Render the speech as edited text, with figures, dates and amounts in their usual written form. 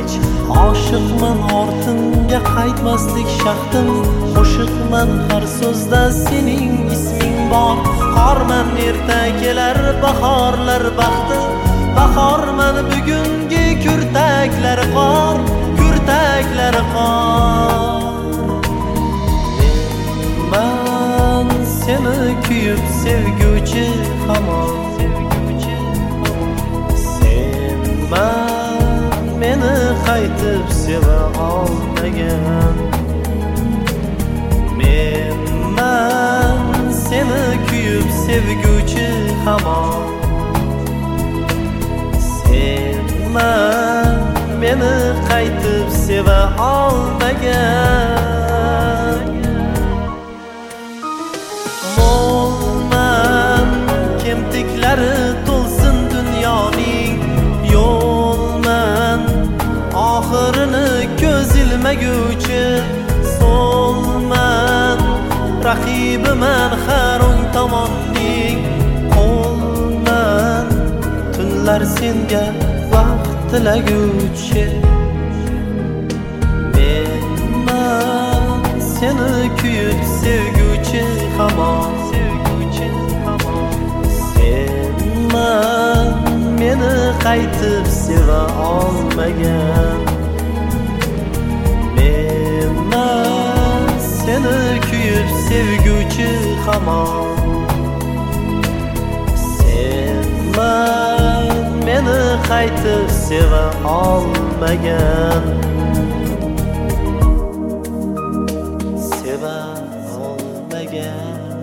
hech. Oshiqman ortimga qaytmaslik shahtim, qo'shiqman har so'zda sening isming bor. Qorman erta kelar bahorlar baxti, bahorman bugungi kurtaklar qor, kurtaklar qor. Men seni kuyib sevguvchi hamon, senman meni qaytib seva olmagan. Menman seni kuyib sevguvchi hamon, senman meni qaytib seva olmagan. Mo'lman kemtiklari to'lsin dunyoning, yo'lman oxirini ko'z ilmaguvchi. So'lman raqibiman har o'ng tomonning, qo'lman tunlar senga vaqt tilaguvchi. Menman seni kuyib sevguvchi hamon, senman meni qaytib seva olmagan. Menman seni kuyib sevguvchi hamon, senman meni qaytib seva olmagan. Seva olmagan.